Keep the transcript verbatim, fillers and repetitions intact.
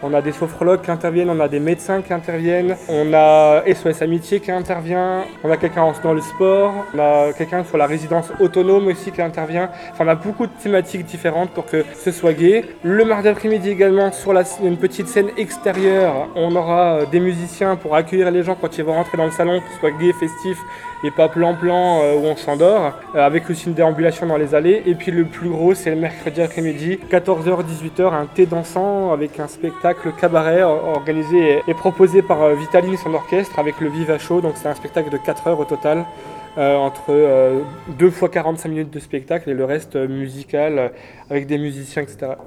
On a des sophrologues qui interviennent, on a des médecins qui interviennent, on a S O S Amitié qui intervient, on a quelqu'un dans le sport, on a quelqu'un sur la résidence autonome aussi qui intervient. Enfin, on a beaucoup de thématiques différentes pour que ce soit gai. Le mardi après-midi également, sur la, une petite scène extérieure, on aura des musiciens pour accueillir les gens quand ils vont rentrer dans le salon, que ce soit gai, festif et pas plan-plan euh, où on s'endort, euh, avec aussi une déambulation dans les allées. Et puis le plus gros, c'est le mercredi après-midi, quatorze heures dix-huit heures, un thé dansant avec un spectacle cabaret organisé et proposé par euh, Vitaline et son orchestre avec le Viva Show. Donc c'est un spectacle de quatre heures au total, euh, entre euh, deux fois quarante-cinq minutes de spectacle et le reste euh, musical euh, avec des musiciens, et cetera.